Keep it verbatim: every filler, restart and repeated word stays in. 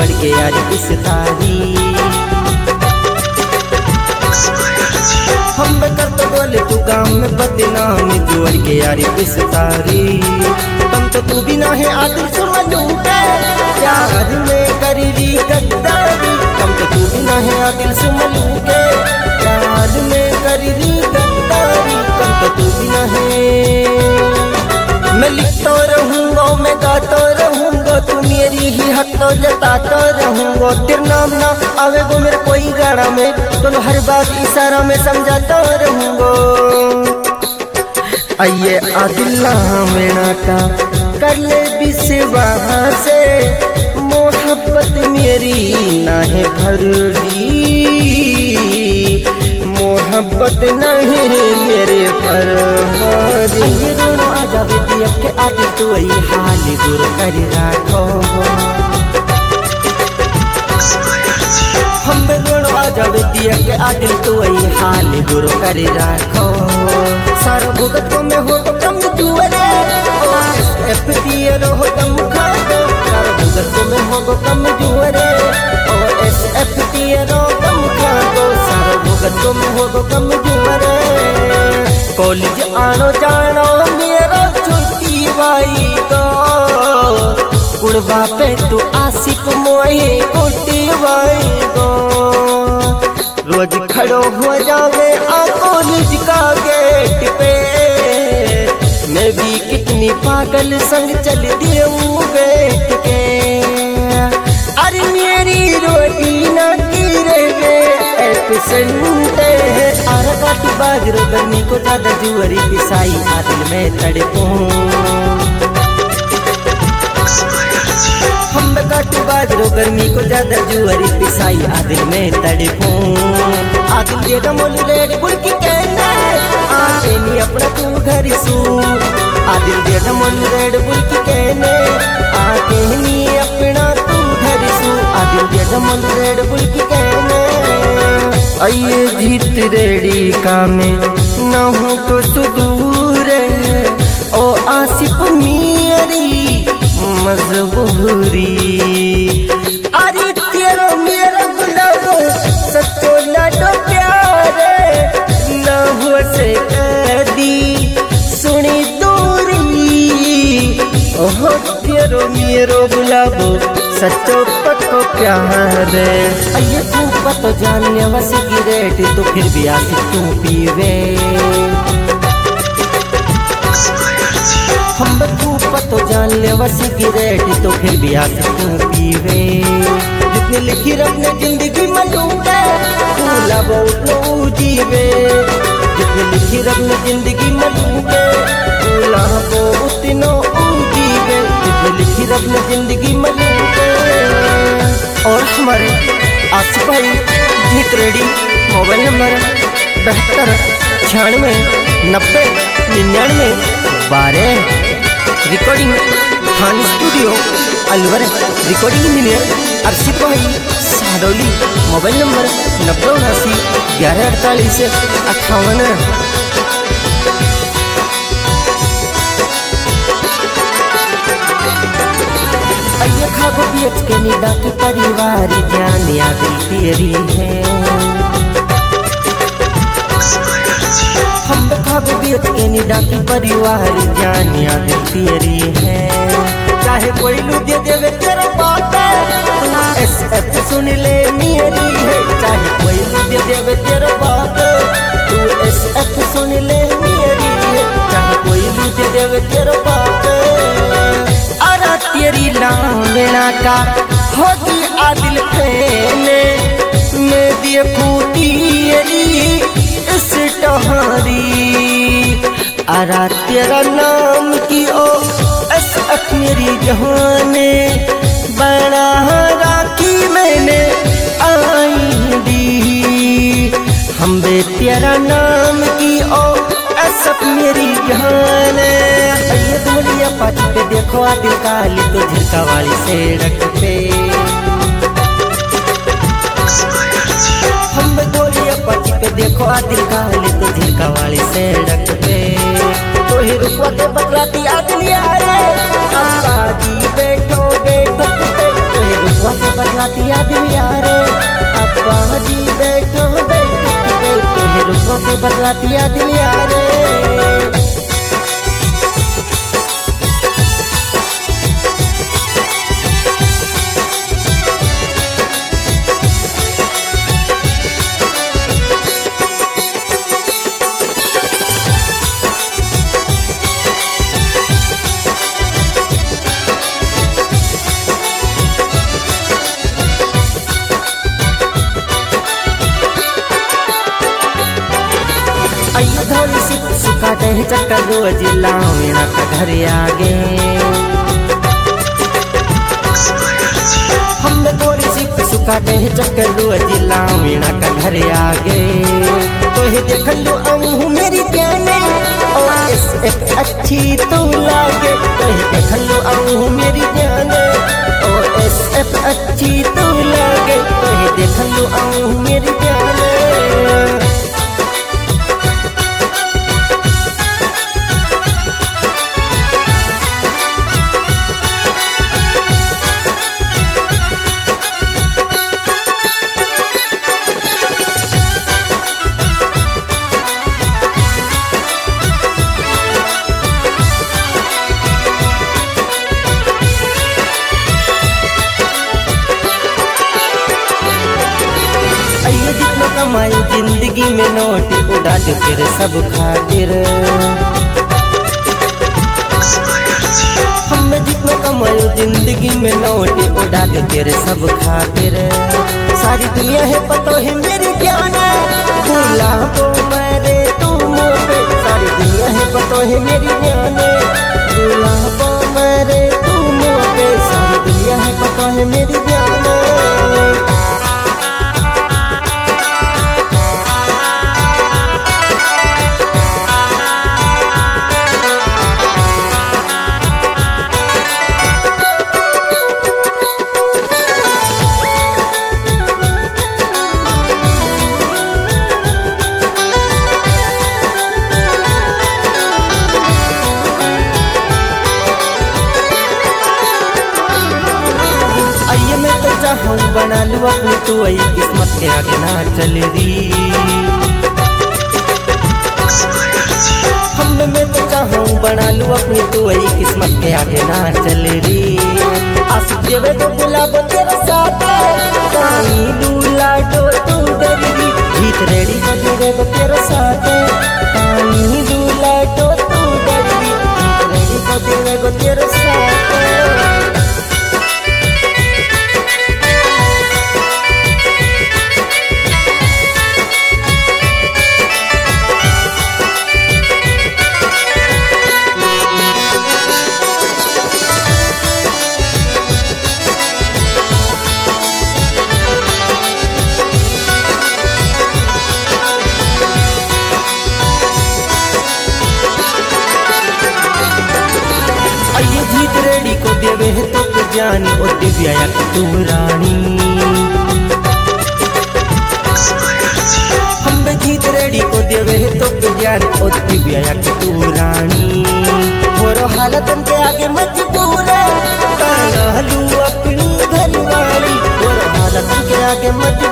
जुअड़ के यारी पिसतारी। हम कर तो बोले तू गाँव में बदनाम जुअड़ के यारी पिसतारी। तुम तो तू भी ना है आदिल सुमलू के प्यार में करी गद्दारी। तुम तो तू भी ना है आदिल सुमलू के प्यार में करी गद्दारी। तुम तो तू भी ना है। मैं लिखता रहूंगा मैं गाता रहूंगा तू मेरी ही हक तो जताता रहूंगा। तेरा नाम ना आवेगो मेरे कोई गाना में तो हर बात इशारा में समझाता रहूंगा। आइए आदिल्ला मेरा का कर ले विश्वास से मोहब्बत मेरी ना है भरदी। मोहब्बत नहीं मेरे पर ये दोनों आजा बेटी अब के आगे तो वही हाल दूर कर रखो। हम दोनों आजा बेटी अब के आगे तो वही हाल दूर कर रखो। सारा भुगत को मैं हो तो कम जुअरे एफ टी हो कम खा दो। सारा भुगत को मैं हो तो कम जुअरे ओ एस एफ टी हो कम खा दो। सारा भुगत को मैं हो तो कम जुअरे। कॉलेज आनो जानो मेरा छुट्टी भाई को कुड़वा पे तू आसिफ मोहे कुटी भाई को। रोज खड़ो हो जावे आ कॉलेज का गेट पे मैं भी कितनी पागल संग चल देऊं बैठ के। अरे मेरी रोटी ना गिरे एपसेंटे अरे काटी बाजरो गर्मी को ज्यादा जुअरी पिसाई आदिल में तड़पूं। हम काटी बाजरो गर्मी को ज्यादा जुअरी पिसाई आदिल में तड़पूं। आदिल दे दमोल रेड बुल की कहना आए नी अपना तू घर सू। आदिल दे दमोल रेड बुल की कहने आके नी अपना तू घर सू। आदिल दे दमोल रेड बुल की कहने आइए जीत रेडी का में न हो तो सुदूर ओ आसिफ मेरी मजबूरी। अरे तेरा मेरा गुलाब सच्चो लाडो प्यारे न हो से कदी सुनी दूरी। ओह तेरो मेरो गुलाब सच्चो पक्को प्यार। ये धूप तो जानने वा सिगरेट तो फिर भी आसिफ क्यों पीवे। हम धूप तो जानने वा सिगरेट तो फिर भी आसिफ क्यों पीवे। जितनी लिखी रखने जिंदगी में लूटे भूला वो उतनो जीवे। जितनी लिखी रखने जिंदगी में लूटे भूला वो उतनो जीवे। जितनी लिखी रखने जिंदगी में लूटे। और हमारे आसिफ भाई जीत रेडी मोबाइल नंबर बहत्तर छियानवे नब्बे निन्यानवे बारह। Recording Khan studio Alwar. Recording engineer Asif भाई सादौली। मोबाइल नंबर नब्बे उनासी ग्यारह अड़तालीस अट्ठावन। अये खागो बीच के निदा की परिवार जान आदिल तेरी है। हम खागो बीच के निदा की परिवार जान आदिल तेरी है। चाहे कोई लुदे देवे तेरा बात एस एफ सुन ले मेरी है। चाहे कोई लुदे देवे तेरा बात तू एस एफ सुन ले मेरी है। चाहे कोई लुदे देवे तेरा बात अरा तेरी लामेना का होती आदिल फैले मैं दिए फूटी इस टहरी। अरा तेरा नाम की ओ एस एफ मेरी जहाने बड़ा राखी मैंने आई दी। हम बे तेरा नाम की ओ एस एफ मेरी जहाने। ये दुनिया पाची पे देखो आदिल काली तो झिरका वाली सड़क पे। हम गोलियां पाची पे देखो आदिल काली तो झिरका वाली सड़क पे। तो ही रुकवा के बकराती आदिल यारे अब्बा जी बैठो बैठो पे। तो ही रुकवा के बतलाती याद यारे अब्बा जी बैठो बैठो बैठो ये रुको के बतलाती याद यारे। अयो धोली सिक सुकाटे है चक्कर रोज लावेना का घर आगे हमने थोड़ी सिक सुकाटे है चक्कर रोज लावेना का घर आगे तो ही देख लो अमू मेरी जाने ओ एस एफ अच्छी तो लागे तो ही देख लो अमू मेरी जाने ओ एस एफ अच्छी तो लागे तो ही देख लो अमू मेरी जाने। जितना कमाई जिंदगी में नोट उड़ा दे फिर सब खातिर हमने जितना कमाई जिंदगी में नोट उड़ा दे फिर सब खातिर सारी दुनिया है पतो है मेरी जान भूला को मेरे तुम पे सारी दुनिया है पतो है मेरी जान भूला को मेरे तुम पे सारी दुनिया है पतो है मेरी जान। आइए मैं तो चाहूँ बना लूँ अपनी तू आई किस्मत के आगे ना चल रही हम मैं तो चाहूँ बना लूँ अपनी तू आई किस्मत के आगे ना चल रही आशिक जेबे तो गुलाब तेरे साथ कहीं दूल्हा तो तू डरी जीत रेडी बजे तो तेरे साथ कहीं दूल्हा तो तू डरी जीत रेडी बजे तो तेरे साथ। आइए जीत रेडी को देवे है तो जानी ओ दिव्या तू रानी हम जीत रेडी को देवे है तो जानी ओ दिव्या तू रानी मोरो हालत के आगे मजबूर है लू अपनी घर वाली मोरो हालत के आगे मजबूर